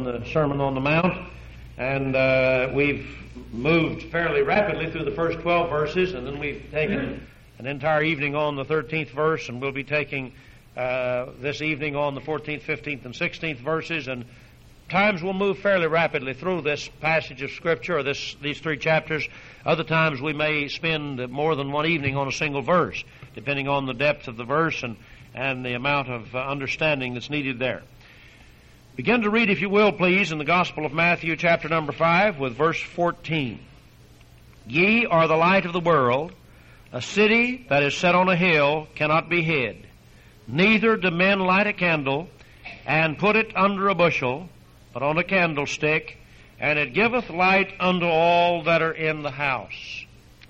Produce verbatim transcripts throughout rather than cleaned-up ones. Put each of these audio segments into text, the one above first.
the Sermon on the Mount, and uh, we've moved fairly rapidly through the first twelve verses, and then we've taken an entire evening on the thirteenth verse, and we'll be taking uh, this evening on the fourteenth, fifteenth, and sixteenth verses, and times we'll move fairly rapidly through this passage of Scripture, or this, these three chapters. Other times we may spend more than one evening on a single verse, depending on the depth of the verse and, and the amount of uh, understanding that's needed there. Begin to read, if you will, please, in the Gospel of Matthew, chapter number five, with verse fourteen. Ye are the light of the world. A city that is set on a hill cannot be hid. Neither do men light a candle and put it under a bushel, but on a candlestick, and it giveth light unto all that are in the house.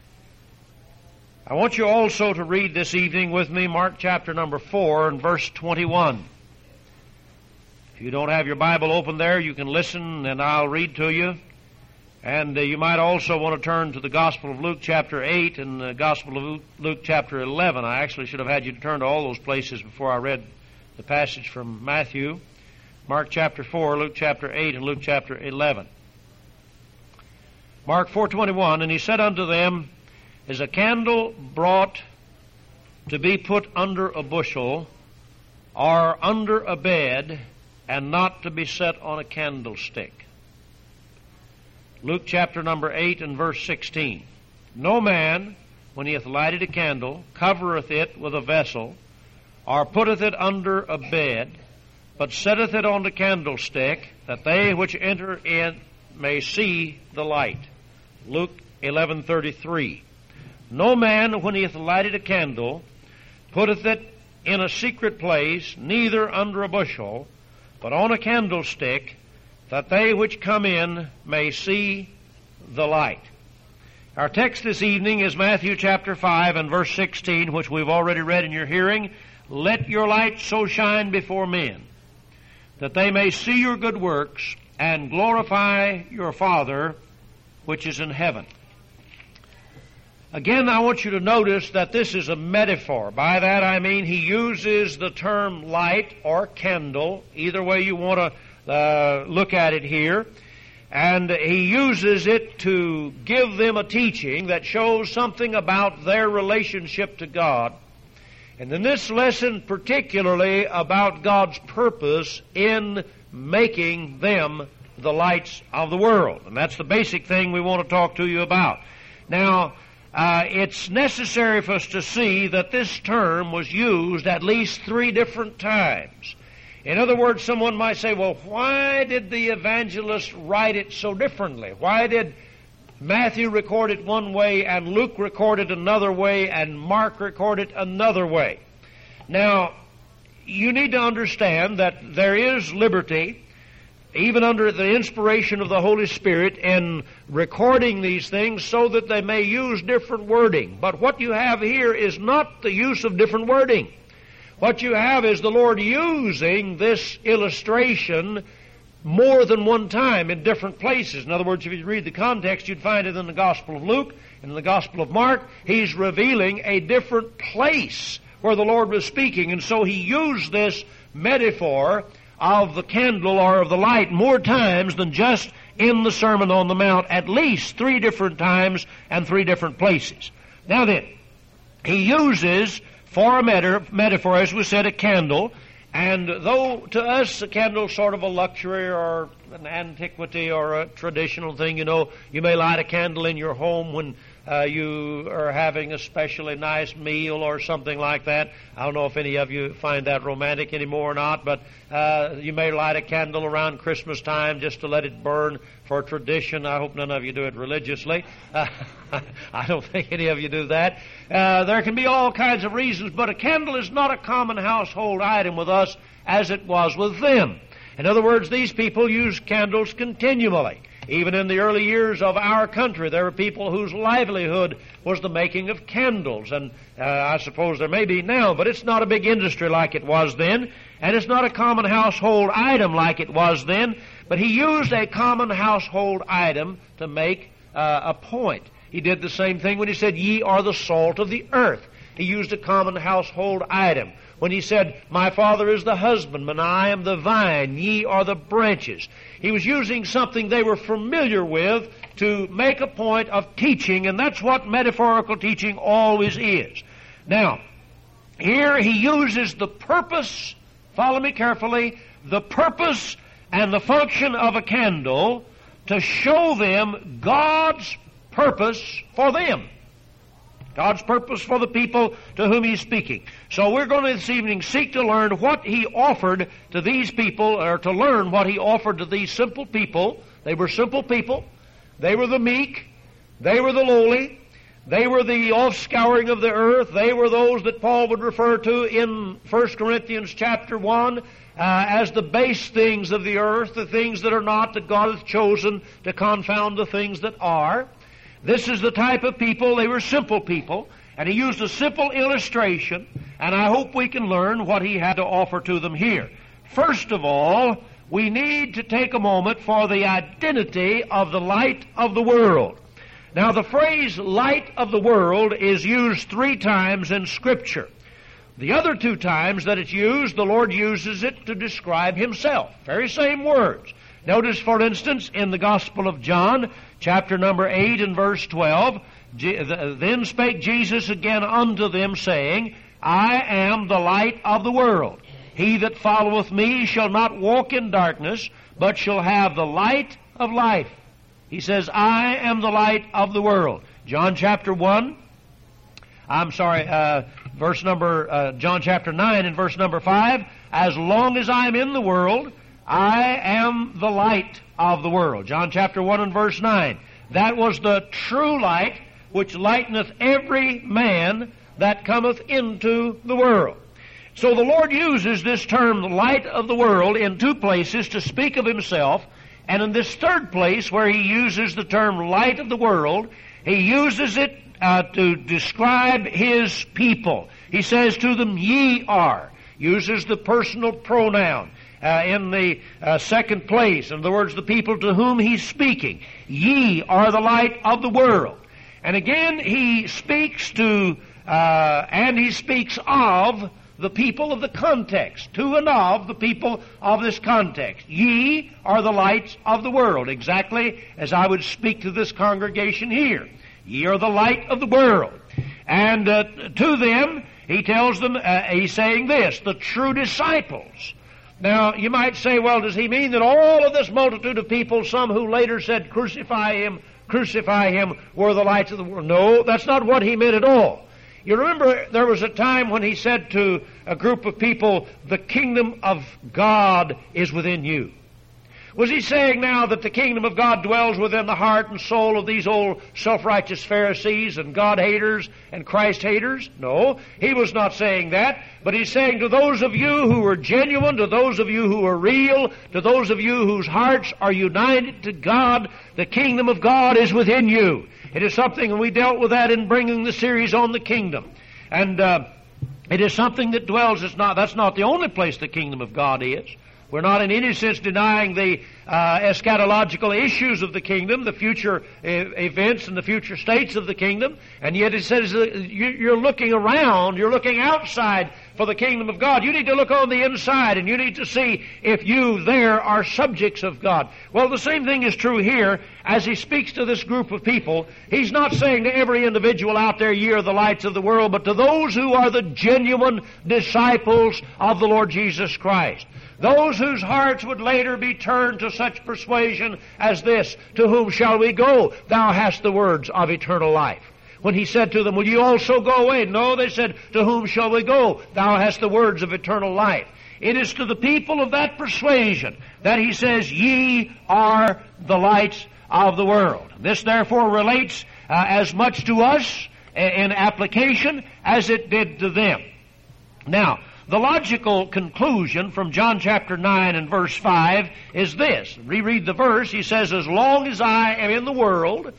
I want you also to read this evening with me Mark chapter number four and verse twenty-one. If you don't have your Bible open there, you can listen and I'll read to you. And uh, you might also want to turn to the Gospel of Luke chapter eight and the Gospel of Luke, Luke chapter eleven. I actually should have had you to turn to all those places before I read the passage from Matthew. Mark chapter four, Luke chapter eight, and Luke chapter eleven. Mark four twenty-one, and he said unto them, Is a candle brought to be put under a bushel, or under a bed, and not to be set on a candlestick? Luke chapter number eight and verse sixteen. No man, when he hath lighted a candle, covereth it with a vessel, or putteth it under a bed, but setteth it on the candlestick, that they which enter in may see the light. Luke eleven thirty-three. No man, when he hath lighted a candle, putteth it in a secret place, neither under a bushel, but on a candlestick, that they which come in may see the light. Our text this evening is Matthew chapter five and verse sixteen, which we've already read in your hearing. Let your light so shine before men, that they may see your good works and glorify your Father which is in heaven. Again, I want you to notice that this is a metaphor. By that I mean he uses the term light or candle, either way you want to uh, look at it here, and he uses it to give them a teaching that shows something about their relationship to God. And in this lesson, particularly about God's purpose in making them the lights of the world. And that's the basic thing we want to talk to you about. Now, uh, it's necessary for us to see that this term was used at least three different times. In other words, someone might say, well, why did the evangelist write it so differently? Why did Matthew record it one way and Luke record it another way and Mark record it another way? Now, you need to understand that there is liberty, even under the inspiration of the Holy Spirit, in recording these things so that they may use different wording. But what you have here is not the use of different wording. What you have is the Lord using this illustration more than one time in different places. In other words, if you read the context, you'd find it in the Gospel of Luke and in the Gospel of Mark. He's revealing a different place where the Lord was speaking, and so he used this metaphor of the candle or of the light more times than just in the Sermon on the Mount, at least three different times and three different places. Now then, he uses for a metaphor, as we said, a candle. And though to us a candle is sort of a luxury or an antiquity or a traditional thing, you know, you may light a candle in your home when uh, you are having a specially nice meal or something like that. I don't know if any of you find that romantic anymore or not, but uh, you may light a candle around Christmas time just to let it burn for tradition. I hope none of you do it religiously. Uh, I don't think any of you do that. Uh, there can be all kinds of reasons, but a candle is not a common household item with us as it was with them. In other words, these people used candles continually. Even in the early years of our country, there were people whose livelihood was the making of candles. And uh, I suppose there may be now, but it's not a big industry like it was then, and it's not a common household item like it was then. But he used a common household item to make uh, a point. He did the same thing when he said, Ye are the salt of the earth. he used a common household item. When he said, my Father is the husbandman, I am the vine, ye are the branches. He was using something they were familiar with to make a point of teaching, and that's what metaphorical teaching always is. Now, here he uses the purpose, follow me carefully, the purpose and the function of a candle to show them God's purpose for them. God's purpose for the people to whom he's speaking. So we're going to this evening seek to learn what he offered to these people, or to learn what he offered to these simple people. They were simple people. They were the meek. They were the lowly. They were the offscouring of the earth. They were those that Paul would refer to in First Corinthians chapter one uh, as the base things of the earth, the things that are not, that God hath chosen to confound the things that are. This is the type of people. They were simple people, and he used a simple illustration, and I hope we can learn what he had to offer to them here. First of all, we need to take a moment for the identity of the light of the world. Now, the phrase light of the world is used three times in Scripture. The other two times that it's used, the Lord uses it to describe himself. Very same words. Notice, for instance, in the Gospel of John, chapter number eight and verse twelve, then spake Jesus again unto them, saying, I am the light of the world. He that followeth me shall not walk in darkness, but shall have the light of life. He says, I am the light of the world. John chapter one, I'm sorry, uh, verse number, uh, John chapter nine and verse number five, as long as I am in the world, I am the light of the world. John chapter one and verse nine. That was the true light which lighteneth every man that cometh into the world. So the Lord uses this term, the light of the world, in two places to speak of himself. And in this third place, where he uses the term light of the world, he uses it uh, to describe his people. He says to them, ye are. Uses the personal pronoun. Uh, in the uh, second place, in other words, the people to whom he's speaking. Ye are the light of the world. And again, he speaks to, uh, and he speaks of the people of the context, to and of the people of this context. Ye are the lights of the world, exactly as I would speak to this congregation here. Ye are the light of the world. And uh, to them, he tells them, uh, he's saying this, the true disciples. Now, you might say, well, does he mean that all of this multitude of people, some who later said, crucify him, crucify him, were the lights of the world? No, that's not what he meant at all. You remember there was a time when he said to a group of people, the kingdom of God is within you. Was he saying now that the kingdom of God dwells within the heart and soul of these old self-righteous Pharisees and God-haters and Christ-haters? No, he was not saying that. But he's saying to those of you who are genuine, to those of you who are real, to those of you whose hearts are united to God, the kingdom of God is within you. It is something, and we dealt with that in bringing the series on the kingdom. And uh, it is something that dwells. It's not, that's not the only place the kingdom of God is. We're not in any sense denying the uh, eschatological issues of the kingdom, the future uh, events and the future states of the kingdom. And yet it says that you're looking around, you're looking outside for the kingdom of God. You need to look on the inside, and you need to see if you there are subjects of God. Well, the same thing is true here as he speaks to this group of people. He's not saying to every individual out there, ye are the lights of the world, but to those who are the genuine disciples of the Lord Jesus Christ. Those whose hearts would later be turned to such persuasion as this, to whom shall we go? Thou hast the words of eternal life. When he said to them, will you also go away? No, they said, to whom shall we go? Thou hast the words of eternal life. It is to the people of that persuasion that he says, ye are the lights of the world. This therefore relates uh, as much to us in application as it did to them. Now, the logical conclusion from John chapter nine and verse five is this. Reread the verse. He says, as long as I am in the world,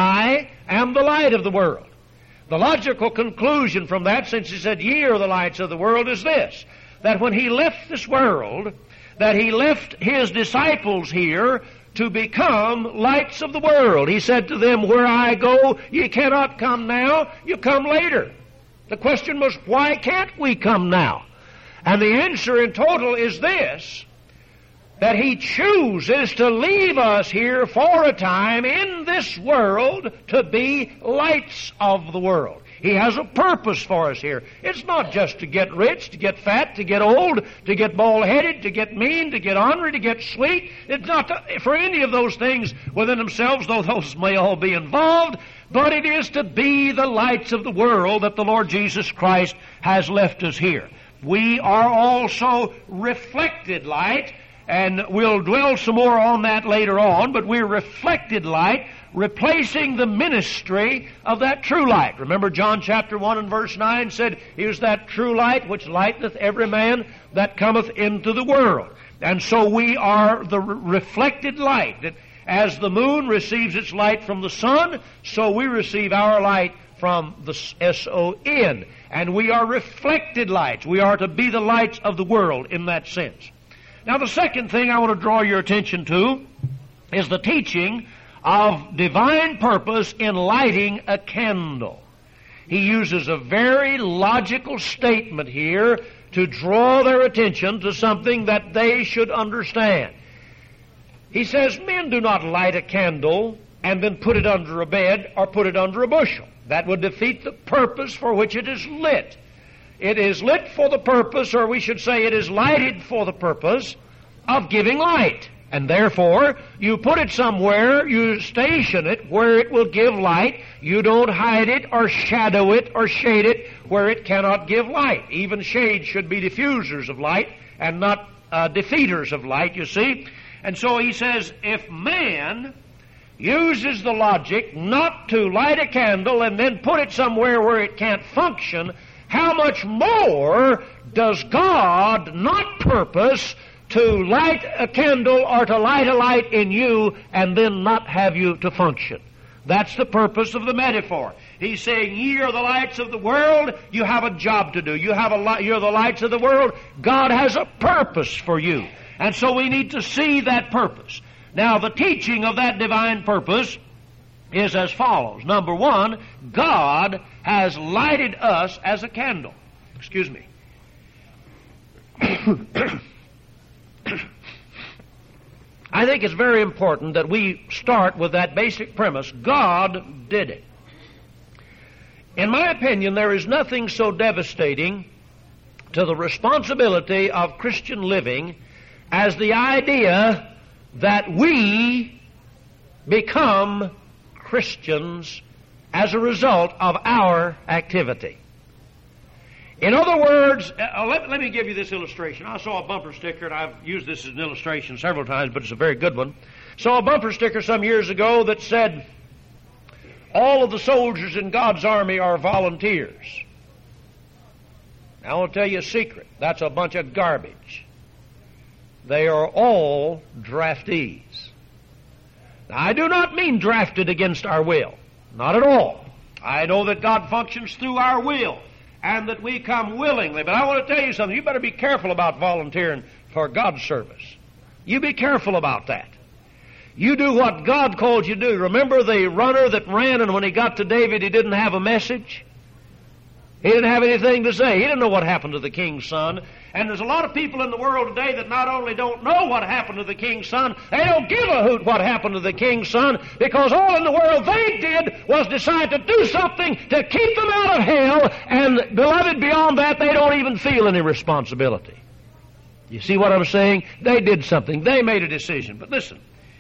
I am the light of the world. The logical conclusion from that, since he said, ye are the lights of the world, is this, that when he left this world, that he left his disciples here to become lights of the world. He said to them, where I go, ye cannot come now, you come later. The question was, why can't we come now? And the answer in total is this, that He chooses to leave us here for a time in this world to be lights of the world. He has a purpose for us here. It's not just to get rich, to get fat, to get old, to get bald-headed, to get mean, to get ornery, to get sweet. It's not to, for any of those things within themselves, though those may all be involved, but it is to be the lights of the world that the Lord Jesus Christ has left us here. We are also reflected light, and we'll dwell some more on that later on, but we're reflected light, replacing the ministry of that true light. Remember John chapter one and verse nine said, "Here's that true light which lighteneth every man that cometh into the world." And so we are the re- reflected light. That as the moon receives its light from the sun, so we receive our light from the S O N. And we are reflected lights. We are to be the lights of the world in that sense. Now the second thing I want to draw your attention to is the teaching of divine purpose in lighting a candle. He uses a very logical statement here to draw their attention to something that they should understand. He says, men do not light a candle and then put it under a bed or put it under a bushel. That would defeat the purpose for which it is lit. It is lit for the purpose, or we should say it is lighted for the purpose of giving light. And therefore, you put it somewhere, you station it where it will give light. You don't hide it or shadow it or shade it where it cannot give light. Even shades should be diffusers of light and not uh, defeaters of light, you see. And so he says, if man uses the logic not to light a candle and then put it somewhere where it can't function, how much more does God not purpose to light a candle or to light a light in you and then not have you to function? That's the purpose of the metaphor. He's saying, ye are the lights of the world. You have a job to do. You have a li- you're the lights of the world. God has a purpose for you. And so we need to see that purpose. Now, the teaching of that divine purpose is as follows. Number one, God has lighted us as a candle. Excuse me. I think it's very important that we start with that basic premise. God did it. In my opinion, there is nothing so devastating to the responsibility of Christian living as the idea that we become Christians as a result of our activity. In other words, uh, let, let me give you this illustration. I saw a bumper sticker, and I've used this as an illustration several times, but it's a very good one. Saw a bumper sticker some years ago that said, all of the soldiers in God's army are volunteers. Now, I want to tell you a secret. That's a bunch of garbage. They are all draftees. Now, I do not mean drafted against our will. Not at all. I know that God functions through our will, and that we come willingly. But I want to tell you something. You better be careful about volunteering for God's service. You be careful about that. You do what God called you to do. Remember the runner that ran, and when he got to David, he didn't have a message? He didn't have anything to say. He didn't know what happened to the king's son. And there's a lot of people in the world today that not only don't know what happened to the king's son, they don't give a hoot what happened to the king's son, because all in the world they did was decide to do something to keep them out of hell, and, beloved, beyond that, they don't even feel any responsibility. You see what I'm saying? They did something. They made a decision. But listen,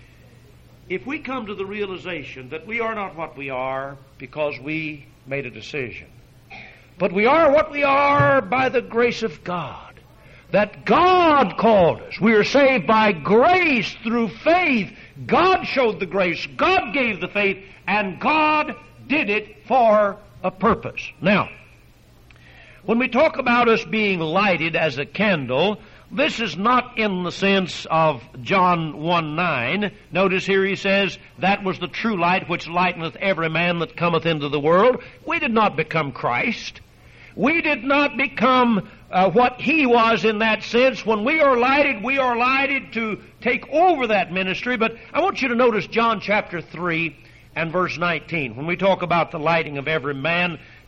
if we come to the realization that we are not what we are because we made a decision, but we are what we are by the grace of God, that God called us. We are saved by grace through faith. God showed the grace. God gave the faith. And God did it for a purpose. Now, when we talk about us being lighted as a candle, this is not in the sense of John one nine. Notice here he says, that was the true light which lighteneth every man that cometh into the world. We did not become Christ. We did not become uh, what He was in that sense. When we are lighted, we are lighted to take over that ministry. But I want you to notice John chapter three and verse nineteen. When we talk about the lighting of every man,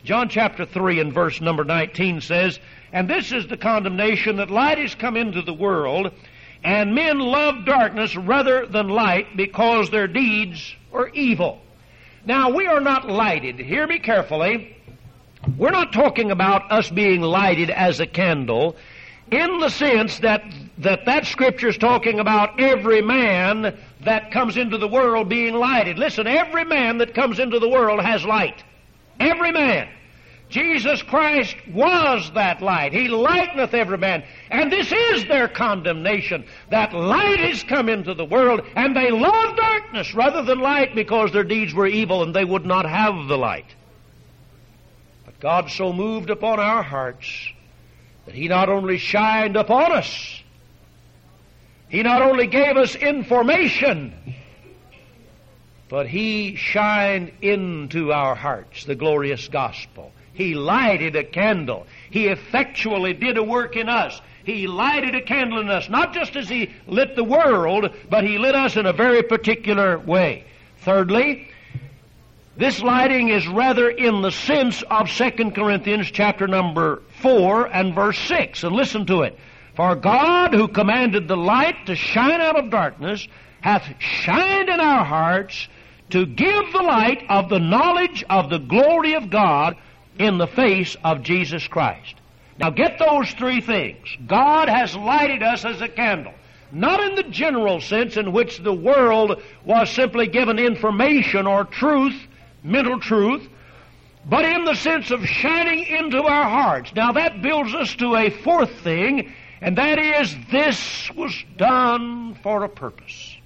John chapter three and verse number nineteen says, "And this is the condemnation, that light is come into the world, and men love darkness rather than light, because their deeds were evil." Now, we are not lighted. Hear me carefully. We're not talking about us being lighted as a candle in the sense that that, that Scripture is talking about every man that comes into the world being lighted. Listen, every man that comes into the world has light. Every man. Jesus Christ was that light. He lighteneth every man. And this is their condemnation, that light is come into the world, and they love darkness rather than light, because their deeds were evil, and they would not have the light. But God so moved upon our hearts that He not only shined upon us, He not only gave us information, but He shined into our hearts the glorious gospel. He lighted a candle. He effectually did a work in us. He lighted a candle in us, not just as He lit the world, but He lit us in a very particular way. Thirdly, this lighting is rather in the sense of Second Corinthians chapter number four and verse six. And listen to it. "For God, who commanded the light to shine out of darkness, hath shined in our hearts to give the light of the knowledge of the glory of God in the face of Jesus Christ." Now get those three things. God has lighted us as a candle. Not in the general sense in which the world was simply given information or truth, mental truth, but in the sense of shining into our hearts. Now that builds us to a fourth thing, and that is, this was done for a purpose.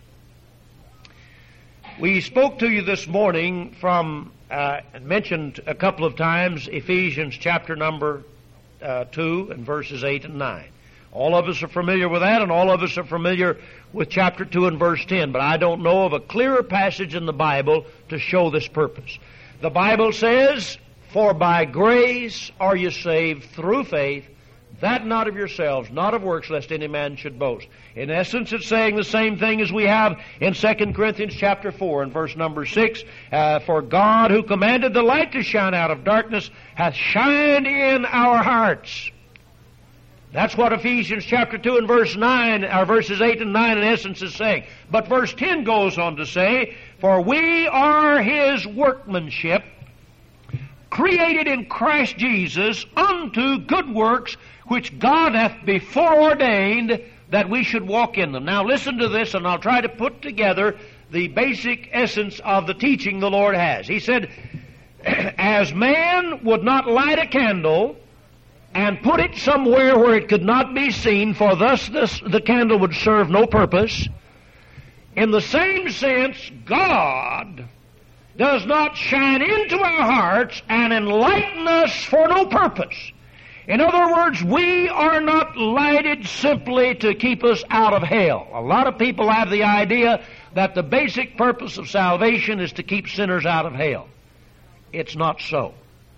We spoke to you this morning from Uh, mentioned a couple of times Ephesians chapter number uh, two and verses eight and nine. All of us are familiar with that, and all of us are familiar with chapter two and verse ten, but I don't know of a clearer passage in the Bible to show this purpose. The Bible says, "For by grace are you saved through faith, that not of yourselves, not of works, lest any man should boast." In essence, it's saying the same thing as we have in Second Corinthians chapter four and verse number six. Uh, "For God, who commanded the light to shine out of darkness, hath shined in our hearts." That's what Ephesians chapter two and verse nine, or verses eight and nine in essence is saying. But verse ten goes on to say, "For we are His workmanship, created in Christ Jesus unto good works, which God hath before ordained that we should walk in them." Now listen to this, and I'll try to put together the basic essence of the teaching the Lord has. He said, as man would not light a candle and put it somewhere where it could not be seen, for thus this, the candle would serve no purpose, in the same sense, God does not shine into our hearts and enlighten us for no purpose. In other words, we are not lighted simply to keep us out of hell. A lot of people have the idea that the basic purpose of salvation is to keep sinners out of hell. It's not so.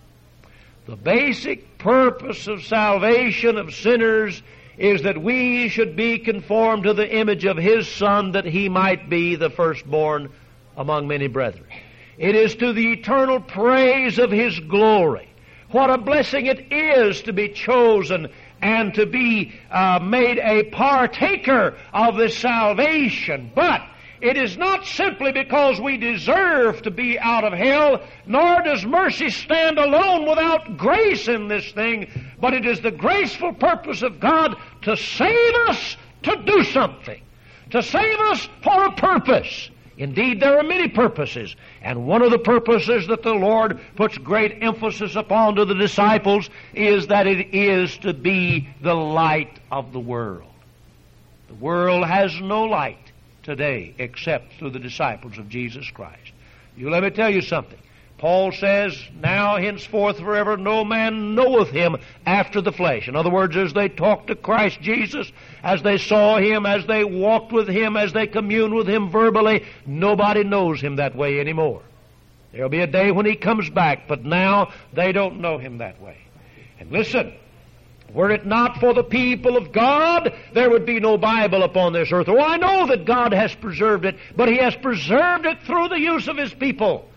The basic purpose of salvation of sinners is that we should be conformed to the image of His Son, that He might be the firstborn among many brethren. It is to the eternal praise of His glory. What a blessing it is to be chosen and to be uh, made a partaker of this salvation. But it is not simply because we deserve to be out of hell, nor does mercy stand alone without grace in this thing, but it is the graceful purpose of God to save us to do something, to save us for a purpose. Indeed, there are many purposes, and one of the purposes that the Lord puts great emphasis upon to the disciples is that it is to be the light of the world. The world has no light today except through the disciples of Jesus Christ. You let me tell you something. Paul says, "Now henceforth forever no man knoweth Him after the flesh." In other words, as they talked to Christ Jesus, as they saw Him, as they walked with Him, as they communed with Him verbally, nobody knows Him that way anymore. There'll be a day when He comes back, but now they don't know Him that way. And listen, were it not for the people of God, there would be no Bible upon this earth. Oh, I know that God has preserved it, but He has preserved it through the use of His people.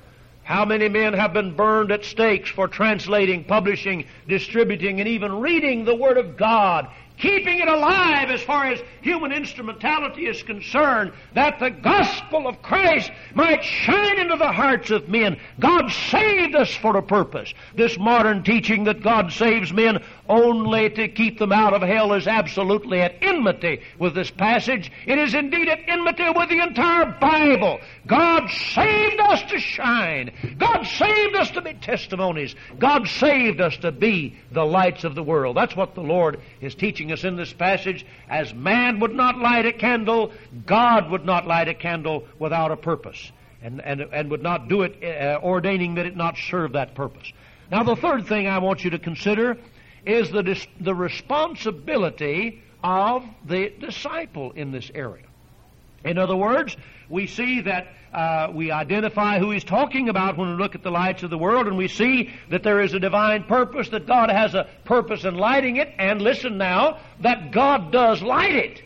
How many men have been burned at stakes for translating, publishing, distributing, and even reading the Word of God, keeping it alive as far as human instrumentality is concerned, that the gospel of Christ might shine into the hearts of men. God saved us for a purpose. This modern teaching that God saves men only to keep them out of hell is absolutely at enmity with this passage. It is indeed at enmity with the entire Bible. God saved us to shine. God saved us to be testimonies. God saved us to be the lights of the world. That's what the Lord is teaching us in this passage. As man would not light a candle, God would not light a candle without a purpose, and, and, and would not do it uh, ordaining that it not serve that purpose. Now, the third thing I want you to consider is the, dis- the responsibility of the disciple in this area. In other words, we see that uh, we identify who he's talking about when we look at the lights of the world, and we see that there is a divine purpose, that God has a purpose in lighting it, and listen now, that God does light it.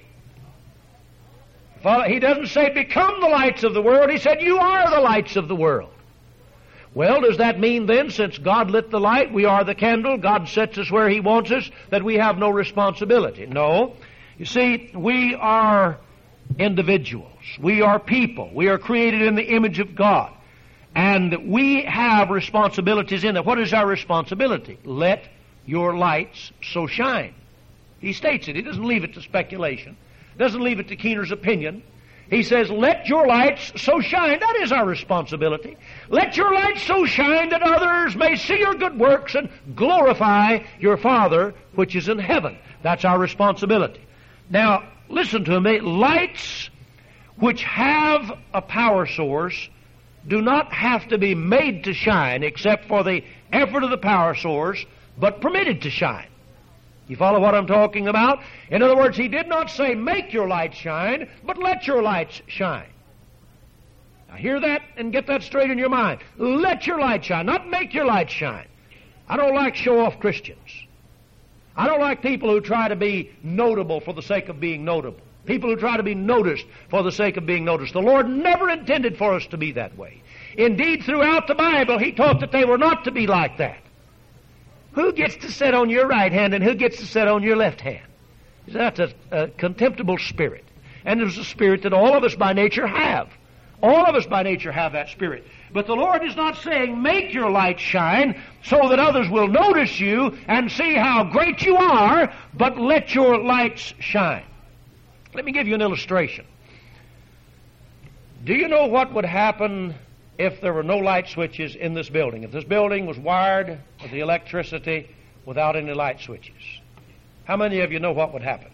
He doesn't say become the lights of the world. He said you are the lights of the world. Well, does that mean then, since God lit the light, we are the candle, God sets us where He wants us, that we have no responsibility? No. You see, we are individuals. We are people. We are created in the image of God. And we have responsibilities in it. What is our responsibility? Let your lights so shine. He states it. He doesn't leave it to speculation. Doesn't leave it to Keener's opinion. He says, let your lights so shine. That is our responsibility. Let your lights so shine that others may see your good works and glorify your Father which is in heaven. That's our responsibility. Now, listen to me. Lights which have a power source do not have to be made to shine except for the effort of the power source, but permitted to shine. You follow what I'm talking about? In other words, he did not say make your light shine, but let your lights shine. Now hear that and get that straight in your mind. Let your light shine, not make your light shine. I don't like show-off Christians. I don't like people who try to be notable for the sake of being notable. People who try to be noticed for the sake of being noticed. The Lord never intended for us to be that way. Indeed, throughout the Bible, He taught that they were not to be like that. Who gets to sit on your right hand and who gets to sit on your left hand? That's a, a contemptible spirit. And it's a spirit that all of us by nature have. All of us by nature have that spirit. But the Lord is not saying, make your light shine so that others will notice you and see how great you are, but let your lights shine. Let me give you an illustration. Do you know what would happen if there were no light switches in this building? If this building was wired with the electricity without any light switches? How many of you know what would happen?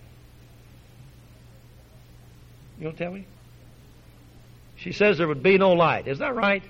You'll tell me? She says there would be no light. Is that right?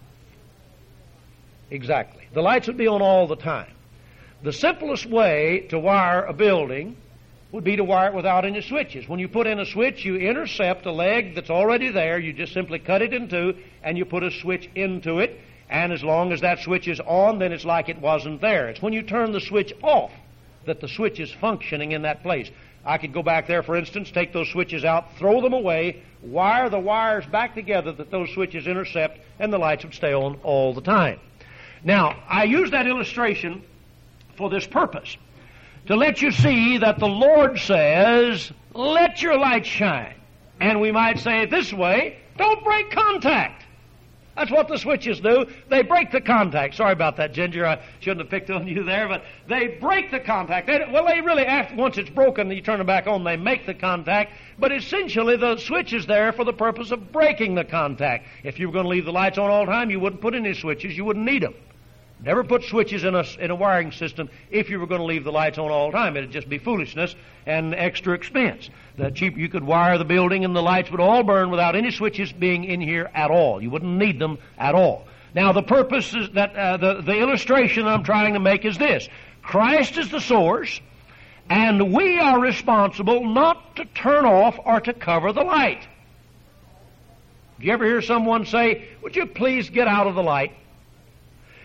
Exactly. The lights would be on all the time. The simplest way to wire a building would be to wire it without any switches. When you put in a switch, you intercept a leg that's already there. You just simply cut it in two, and you put a switch into it. And as long as that switch is on, then it's like it wasn't there. It's when you turn the switch off that the switch is functioning in that place. I could go back there, for instance, take those switches out, throw them away, wire the wires back together that those switches intercept, and the lights would stay on all the time. Now, I use that illustration for this purpose, to let you see that the Lord says, let your light shine. And we might say it this way, don't break contact. That's what the switches do. They break the contact. Sorry about that, Ginger. I shouldn't have picked on you there, but they break the contact. They, well, they really, after, once it's broken, you turn it back on, they make the contact. But essentially, the switch is there for the purpose of breaking the contact. If you were going to leave the lights on all the time, you wouldn't put any switches. You wouldn't need them. Never put switches in a, in a wiring system if you were going to leave the lights on all the time. It would just be foolishness and extra expense. The cheap, you could wire the building and the lights would all burn without any switches being in here at all. You wouldn't need them at all. Now, the purpose is that uh, the, the illustration I'm trying to make is this. Christ is the source, and we are responsible not to turn off or to cover the light. Do you ever hear someone say, would you please get out of the light?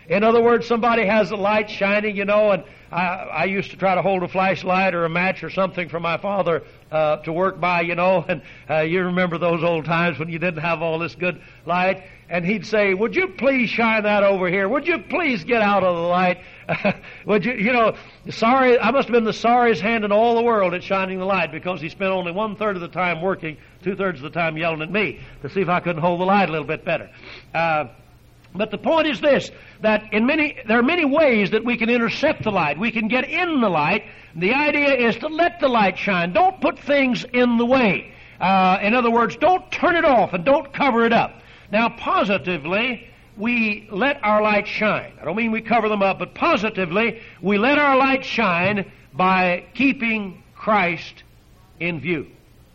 In other words, somebody has a light shining, you know, and I, I used to try to hold a flashlight or a match or something for my father uh, to work by, you know, and uh, you remember those old times when you didn't have all this good light. And he'd say, would you please shine that over here? Would you please get out of the light? Would you, you know, sorry, I must have been the sorriest hand in all the world at shining the light, because he spent only one-third of the time working, two-thirds of the time yelling at me to see if I couldn't hold the light a little bit better. Uh, but the point is this, that in many, there are many ways that we can intercept the light. We can get in the light. The idea is to let the light shine. Don't put things in the way. Uh, in other words, don't turn it off and don't cover it up. Now, positively, we let our light shine. I don't mean we cover them up, but positively, we let our light shine by keeping Christ in view.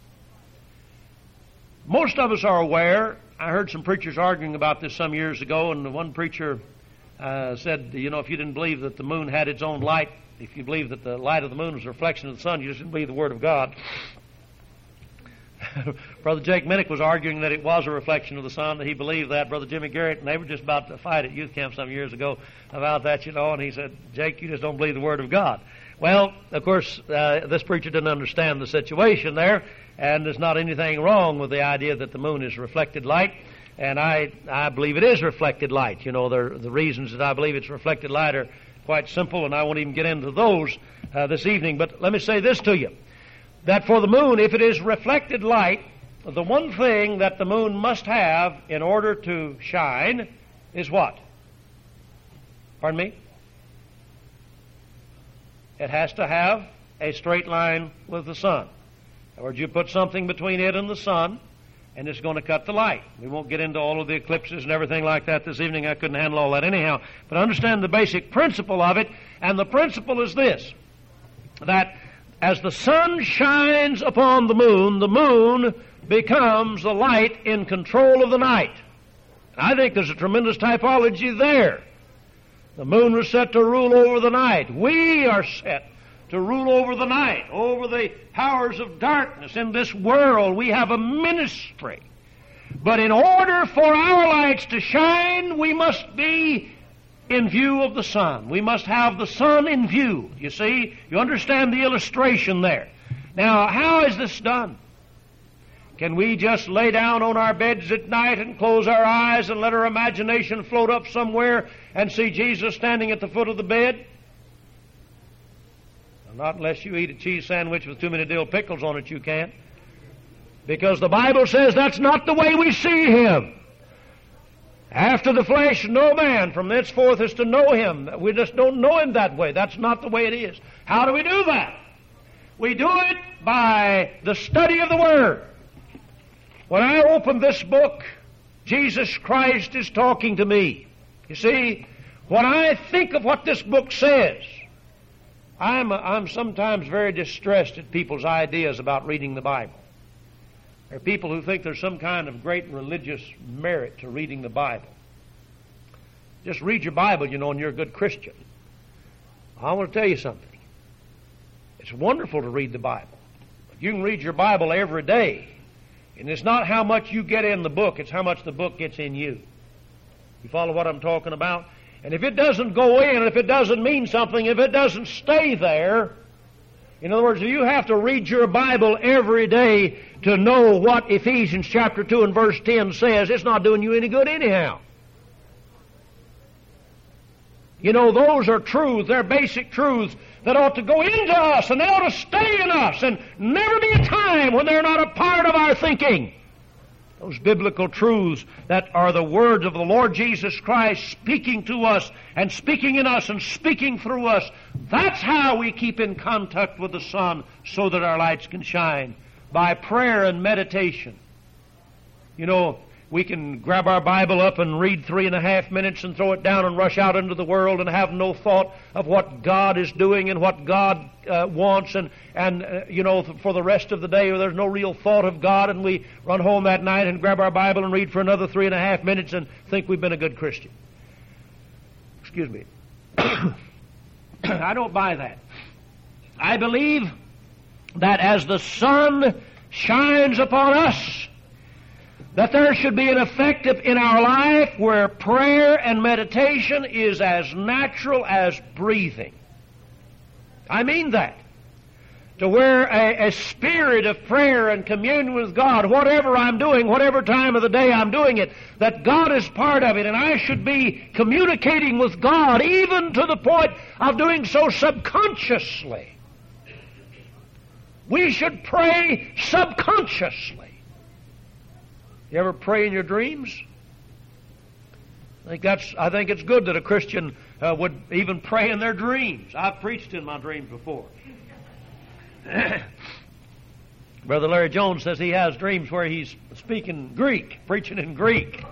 Most of us are aware, I heard some preachers arguing about this some years ago, and one preacher uh, said, you know, if you didn't believe that the moon had its own light, if you believed that the light of the moon was a reflection of the sun, you just didn't believe the Word of God. Brother Jake Minnick was arguing that it was a reflection of the sun, that he believed that. Brother Jimmy Garrett, and they were just about to fight at youth camp some years ago about that, you know, and he said, Jake, you just don't believe the Word of God. Well, of course, uh, this preacher didn't understand the situation there, and there's not anything wrong with the idea that the moon is reflected light, and I, I believe it is reflected light. You know, the, the reasons that I believe it's reflected light are quite simple, and I won't even get into those uh, this evening, but let me say this to you. That for the moon, if it is reflected light, the one thing that the moon must have in order to shine is what? Pardon me? It has to have a straight line with the sun. In other words, you put something between it and the sun, and it's going to cut the light. We won't get into all of the eclipses and everything like that this evening. I couldn't handle all that anyhow. But understand the basic principle of it, and the principle is this, that as the sun shines upon the moon, the moon becomes the light in control of the night. I think there's a tremendous typology there. The moon was set to rule over the night. We are set to rule over the night, over the powers of darkness. In this world, we have a ministry. But in order for our lights to shine, we must be in view of the sun. We must have the sun in view. You see, you understand the illustration there. Now, how is this done? Can we just lay down on our beds at night and close our eyes and let our imagination float up somewhere and see Jesus standing at the foot of the bed? Well, not unless you eat a cheese sandwich with too many dill pickles on it, you can't. Because the Bible says that's not the way we see Him. After the flesh, no man from thenceforth is to know Him. We just don't know Him that way. That's not the way it is. How do we do that? We do it by the study of the Word. When I open this book, Jesus Christ is talking to me. You see, when I think of what this book says, I'm, I'm sometimes very distressed at people's ideas about reading the Bible. There are people who think there's some kind of great religious merit to reading the Bible. Just read your Bible, you know, and you're a good Christian. I want to tell you something. It's wonderful to read the Bible. But you can read your Bible every day. And it's not how much you get in the book, it's how much the book gets in you. You follow what I'm talking about? And if it doesn't go in, if it doesn't mean something, if it doesn't stay there, in other words, if you have to read your Bible every day to know what Ephesians chapter two and verse ten says, it's not doing you any good anyhow. You know, those are truths, they're basic truths that ought to go into us and they ought to stay in us and never be a time when they're not a part of our thinking. Those biblical truths that are the words of the Lord Jesus Christ speaking to us and speaking in us and speaking through us. That's how we keep in contact with the sun so that our lights can shine. By prayer and meditation. You know, we can grab our Bible up and read three and a half minutes and throw it down and rush out into the world and have no thought of what God is doing and what God uh, wants and, and uh, you know, for the rest of the day there's no real thought of God, and we run home that night and grab our Bible and read for another three and a half minutes and think we've been a good Christian. Excuse me. I don't buy that. I believe that as the sun shines upon us, that there should be an effective in our life where prayer and meditation is as natural as breathing. I mean that. To where a, a spirit of prayer and communion with God, whatever I'm doing, whatever time of the day I'm doing it, that God is part of it, and I should be communicating with God even to the point of doing so subconsciously. We should pray subconsciously. You ever pray in your dreams? I think that's. I think it's good that a Christian uh, would even pray in their dreams. I've preached in my dreams before. Brother Larry Jones says he has dreams where he's speaking Greek, preaching in Greek.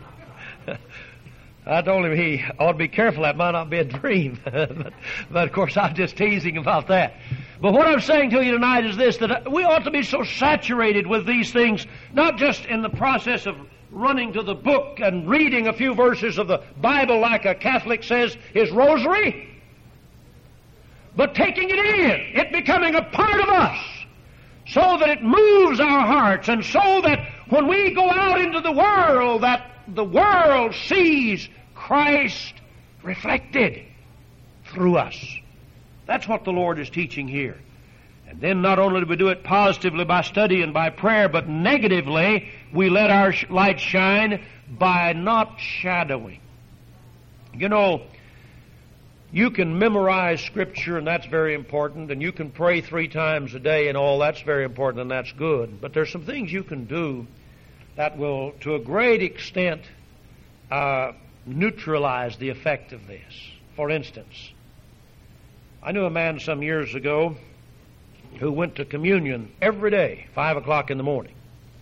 I told him he ought to be careful. That might not be a dream. but, but of course, I'm just teasing about that. But what I'm saying to you tonight is this, that we ought to be so saturated with these things, not just in the process of running to the book and reading a few verses of the Bible like a Catholic says his rosary, but taking it in, it becoming a part of us, so that it moves our hearts, and so that when we go out into the world, that the world sees Christ reflected through us. That's what the Lord is teaching here. And then not only do we do it positively by study and by prayer, but negatively we let our light shine by not shadowing. You know, you can memorize Scripture, and that's very important, and you can pray three times a day and all, that's very important, and that's good. But there's some things you can do that will, to a great extent, uh, neutralize the effect of this. For instance, I knew a man some years ago who went to communion every day, five o'clock in the morning.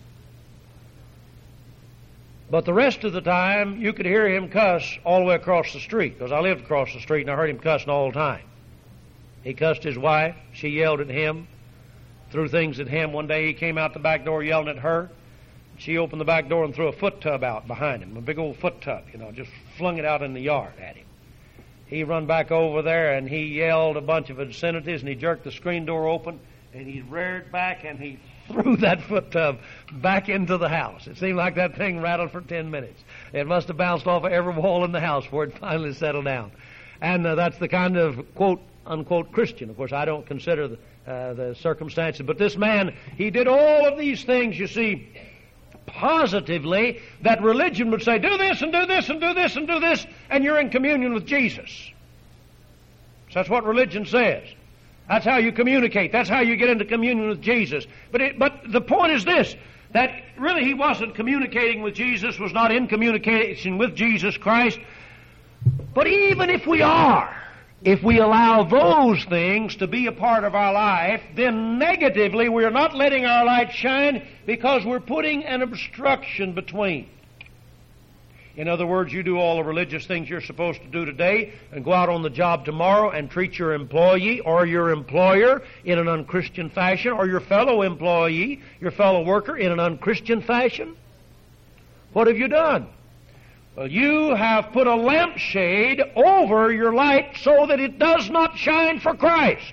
But the rest of the time, you could hear him cuss all the way across the street, because I lived across the street and I heard him cussing all the time. He cussed his wife. She yelled at him, threw things at him. One day he came out the back door yelling at her. She opened the back door and threw a foot tub out behind him, a big old foot tub, you know, just flung it out in the yard at him. He run back over there and he yelled a bunch of obscenities, and he jerked the screen door open, and he reared back and he threw that foot tub back into the house. It seemed like that thing rattled for ten minutes. It must have bounced off of every wall in the house before it finally settled down. And uh, that's the kind of quote, unquote Christian. Of course, I don't consider the, uh, the circumstances. But this man, he did all of these things, you see, positively, that religion would say, do this and do this and do this and do this, and you're in communion with Jesus. So that's what religion says. That's how you communicate. That's how you get into communion with Jesus. But it, but the point is this, that really he wasn't communicating with Jesus, was not in communication with Jesus Christ. But even if we are, if we allow those things to be a part of our life, then negatively we're not letting our light shine because we're putting an obstruction between. In other words, you do all the religious things you're supposed to do today and go out on the job tomorrow and treat your employee or your employer in an unchristian fashion, or your fellow employee, your fellow worker in an unchristian fashion. What have you done? Well, you have put a lampshade over your light so that it does not shine for Christ.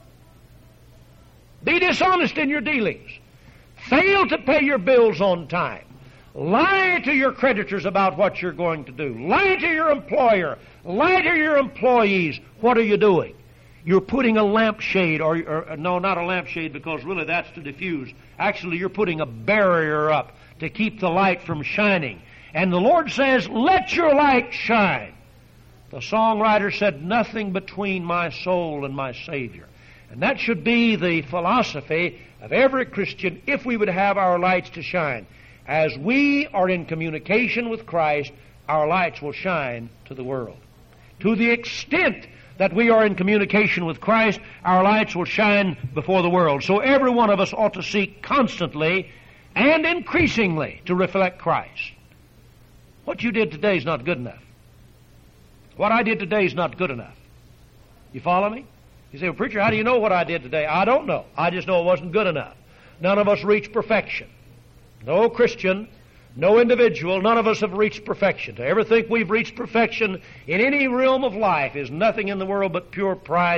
Be dishonest in your dealings. Fail to pay your bills on time. Lie to your creditors about what you're going to do. Lie to your employer. Lie to your employees. What are you doing? You're putting a lampshade, or, or no, not a lampshade, because really that's to diffuse. Actually, you're putting a barrier up to keep the light from shining. And the Lord says, let your light shine. The songwriter said, nothing between my soul and my Savior. And that should be the philosophy of every Christian if we would have our lights to shine. As we are in communication with Christ, our lights will shine to the world. To the extent that we are in communication with Christ, our lights will shine before the world. So every one of us ought to seek constantly and increasingly to reflect Christ. What you did today is not good enough. What I did today is not good enough. You follow me? You say, well, preacher, how do you know what I did today? I don't know. I just know it wasn't good enough. None of us reached perfection. No Christian, no individual, none of us have reached perfection. To ever think we've reached perfection in any realm of life is nothing in the world but pure pride and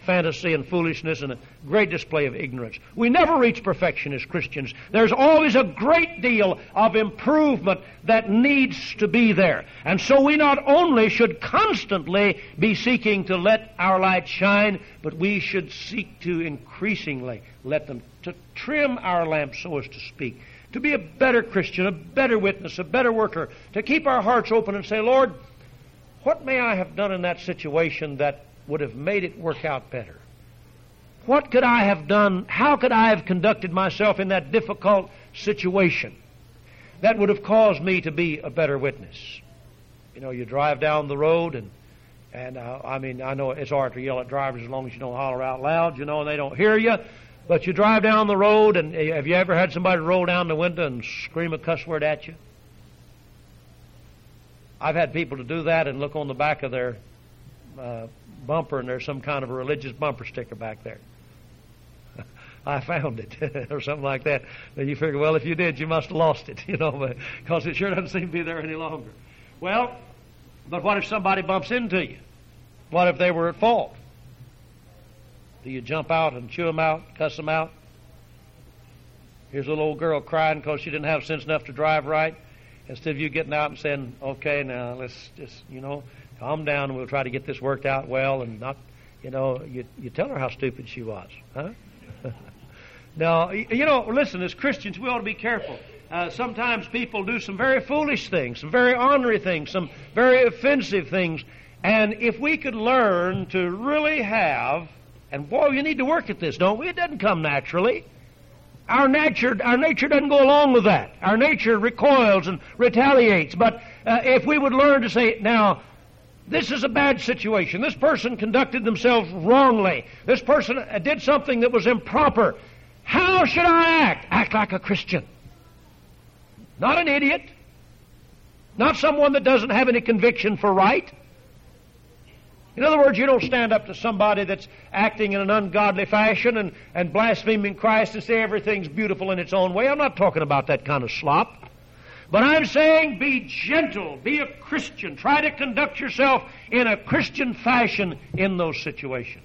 fantasy and foolishness and a great display of ignorance. We never reach perfection as Christians. There's always a great deal of improvement that needs to be there. And so we not only should constantly be seeking to let our light shine, but we should seek to increasingly let them, to trim our lamps, so as to speak, to be a better Christian, a better witness, a better worker, to keep our hearts open and say, Lord, what may I have done in that situation that would have made it work out better? What could I have done? How could I have conducted myself in that difficult situation that would have caused me to be a better witness? You know, you drive down the road and, and uh, I mean, I know it's hard to yell at drivers as long as you don't holler out loud, you know, and they don't hear you. But you drive down the road, and have you ever had somebody roll down the window and scream a cuss word at you? I've had people to do that and look on the back of their uh, bumper, and there's some kind of a religious bumper sticker back there. I found it, or something like that. And you figure, well, if you did, you must have lost it, you know, because it sure doesn't seem to be there any longer. Well, but what if somebody bumps into you? What if they were at fault? Do you jump out and chew them out, cuss them out? Here's a little old girl crying because she didn't have sense enough to drive right. Instead of you getting out and saying, okay, now let's just, you know, calm down and we'll try to get this worked out well, and not, you know, you, you tell her how stupid she was. Huh? Now, you know, listen, as Christians, we ought to be careful. Uh, sometimes people do some very foolish things, some very ornery things, some very offensive things. And if we could learn to really have, and boy, you need to work at this, don't we? It doesn't come naturally. Our nature, our nature doesn't go along with that. Our nature recoils and retaliates. But uh, if we would learn to say, now, this is a bad situation. This person conducted themselves wrongly. This person uh, did something that was improper. How should I act? Act like a Christian. Not an idiot. Not someone that doesn't have any conviction for right. In other words, you don't stand up to somebody that's acting in an ungodly fashion and, and blaspheming Christ and say everything's beautiful in its own way. I'm not talking about that kind of slop. But I'm saying be gentle, be a Christian. Try to conduct yourself in a Christian fashion in those situations.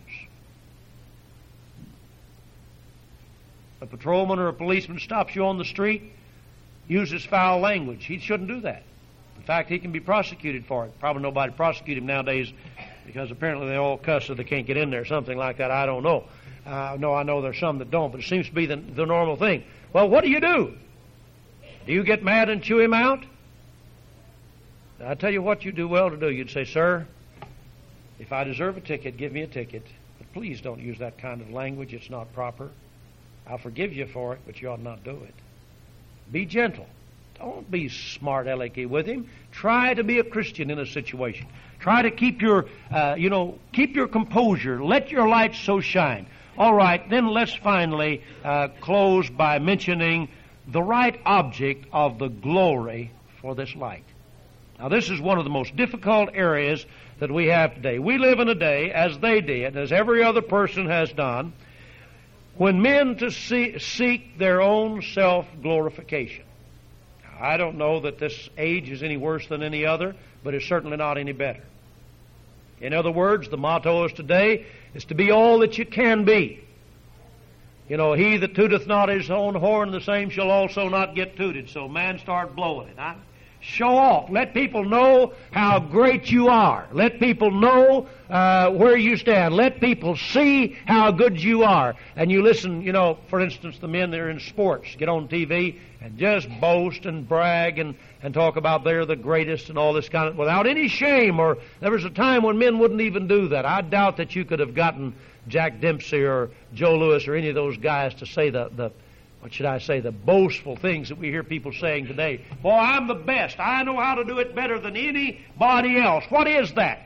A patrolman or a policeman stops you on the street, uses foul language. He shouldn't do that. In fact, he can be prosecuted for it. Probably nobody prosecute him nowadays because apparently they all cuss so they can't get in there, something like that. I don't know. Uh, no, I know there's some that don't, but it seems to be the, the normal thing. Well, what do you do? Do you get mad and chew him out? Now, I tell you what you do well to do. You'd say, sir, if I deserve a ticket, give me a ticket. But please don't use that kind of language. It's not proper. I'll forgive you for it, but you ought not do it. Be gentle. Don't be smart alecky with him. Try to be a Christian in a situation. Try to keep your, uh, you know, keep your composure. Let your light so shine. All right, then let's finally uh, close by mentioning the right object of the glory for this light. Now, this is one of the most difficult areas that we have today. We live in a day, as they did, as every other person has done, when men to see, seek their own self-glorification. I don't know that this age is any worse than any other, but it's certainly not any better. In other words, the motto is today is to be all that you can be. You know, he that tooteth not his own horn, the same shall also not get tooted. So man, start blowing it. Huh? Show off. Let people know how great you are. Let people know uh, where you stand. Let people see how good you are. And you listen, you know, for instance, the men that are in sports get on T V and just boast and brag and, and talk about they're the greatest and all this kind of, without any shame. Or there was a time when men wouldn't even do that. I doubt that you could have gotten Jack Dempsey or Joe Louis or any of those guys to say the, the what should I say, the boastful things that we hear people saying today. Boy, I'm the best. I know how to do it better than anybody else. What is that?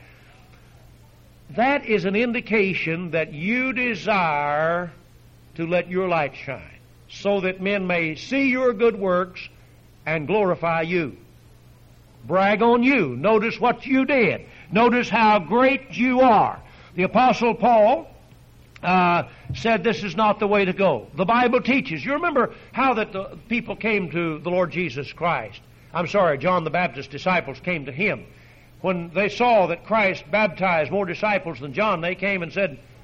That is an indication that you desire to let your light shine, so that men may see your good works and glorify you. Brag on you. Notice what you did. Notice how great you are. The Apostle Paul Uh, said this is not the way to go. The Bible teaches. You remember how that the people came to the Lord Jesus Christ. I'm sorry, John the Baptist's disciples came to him. When they saw that Christ baptized more disciples than John, they came and said,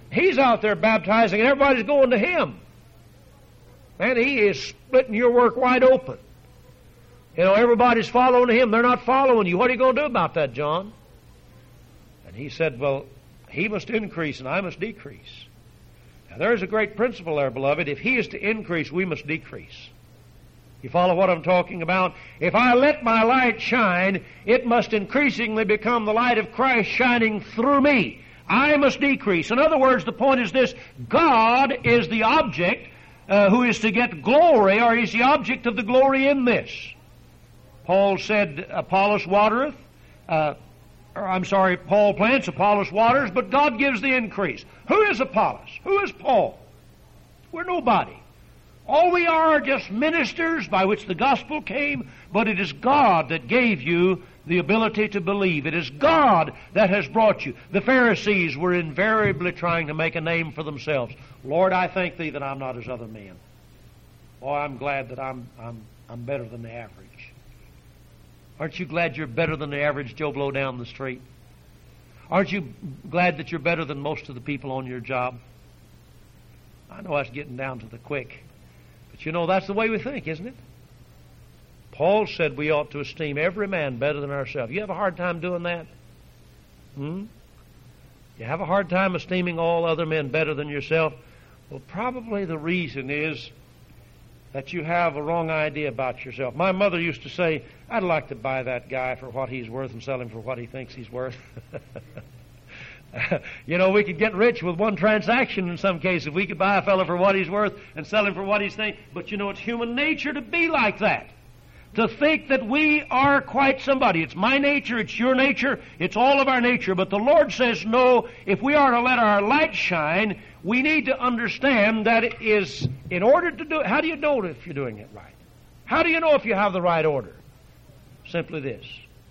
He's out there baptizing and everybody's going to him. Man, he is splitting your work wide open. You know, everybody's following him. They're not following you. What are you going to do about that, John? And he said, well, he must increase and I must decrease. Now, there's a great principle there, beloved. If he is to increase, we must decrease. You follow what I'm talking about? If I let my light shine, it must increasingly become the light of Christ shining through me. I must decrease. In other words, the point is this: God is the object uh, who is to get glory, or is the object of the glory in this. Paul said, Apollos watereth, uh, or I'm sorry, Paul plants, Apollos waters, but God gives the increase. Who is Apollos? Who is Paul? We're nobody. All we are are just ministers by which the gospel came, but it is God that gave you the ability to believe. It is God that has brought you. The Pharisees were invariably trying to make a name for themselves. Lord, I thank Thee that I'm not as other men. Oh, I'm glad that I'm, I'm, I'm better than the average. Aren't you glad you're better than the average Joe Blow down the street? Aren't you glad that you're better than most of the people on your job? I know that's getting down to the quick. But you know, that's the way we think, isn't it? Paul said we ought to esteem every man better than ourselves. You have a hard time doing that? Hmm? You have a hard time esteeming all other men better than yourself? Well, probably the reason is that you have a wrong idea about yourself. My mother used to say, I'd like to buy that guy for what he's worth and sell him for what he thinks he's worth. You know, we could get rich with one transaction in some cases. If we could buy a fellow for what he's worth and sell him for what he's thinking. But you know, it's human nature to be like that. To think that we are quite somebody. It's my nature, it's your nature, it's all of our nature. But the Lord says, no, if we are to let our light shine, we need to understand that it is, in order to do it, how do you know if you're doing it right? How do you know if you have the right order? Simply this.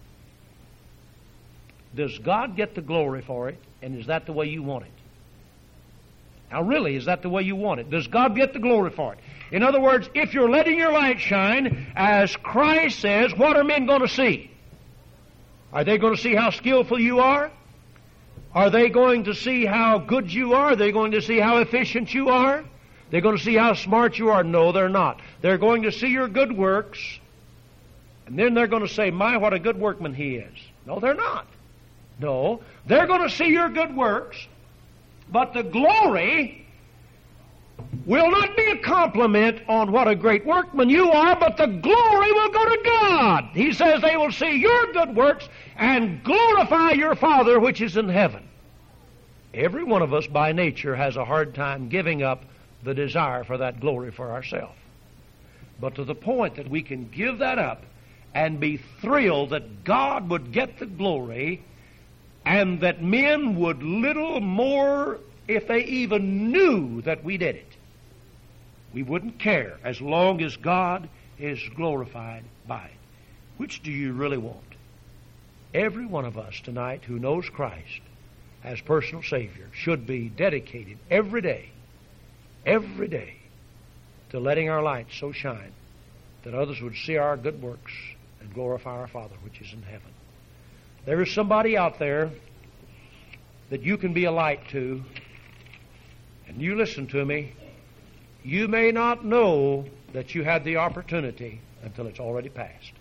Does God get the glory for it, and is that the way you want it? Now really, is that the way you want it? Does God get the glory for it? In other words, if you're letting your light shine, as Christ says, what are men going to see? Are they going to see how skillful you are? Are they going to see how good you are? Are they going to see how efficient you are? They're going to see how smart you are? No, they're not. They're going to see your good works, and then they're going to say, my, what a good workman he is. No, they're not. No, they're going to see your good works, but the glory will not be a compliment on what a great workman you are, but the glory will go to God. He says they will see your good works and glorify your Father which is in heaven. Every one of us by nature has a hard time giving up the desire for that glory for ourselves. But to the point that we can give that up and be thrilled that God would get the glory and that men would little more, if they even knew that we did it, we wouldn't care as long as God is glorified by it. Which do you really want? Every one of us tonight who knows Christ as personal Savior should be dedicated every day, every day, to letting our light so shine that others would see our good works and glorify our Father which is in heaven. There is somebody out there that you can be a light to, and you listen to me, you may not know that you had the opportunity until it's already passed.